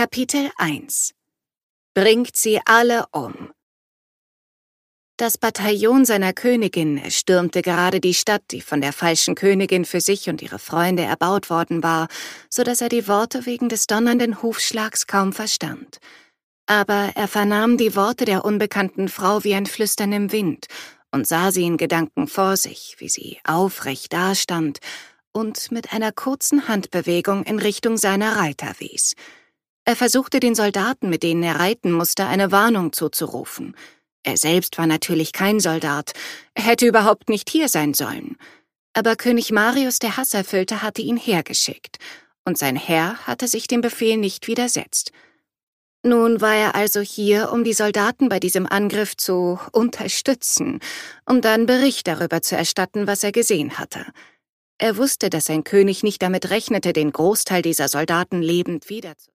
Kapitel 1 Bringt sie alle um. Das Bataillon seiner Königin stürmte gerade die Stadt, die von der falschen Königin für sich und ihre Freunde erbaut worden war, so dass er die Worte wegen des donnernden Hufschlags kaum verstand. Aber er vernahm die Worte der unbekannten Frau wie ein Flüstern im Wind und sah sie in Gedanken vor sich, wie sie aufrecht dastand und mit einer kurzen Handbewegung in Richtung seiner Reiter wies. Er versuchte den Soldaten, mit denen er reiten musste, eine Warnung zuzurufen. Er selbst war natürlich kein Soldat, er hätte überhaupt nicht hier sein sollen. Aber König Marius, der Hasserfüllte, hatte ihn hergeschickt, und sein Herr hatte sich dem Befehl nicht widersetzt. Nun war er also hier, um die Soldaten bei diesem Angriff zu unterstützen, um dann Bericht darüber zu erstatten, was er gesehen hatte. Er wusste, dass sein König nicht damit rechnete, den Großteil dieser Soldaten lebend wiederzusehen.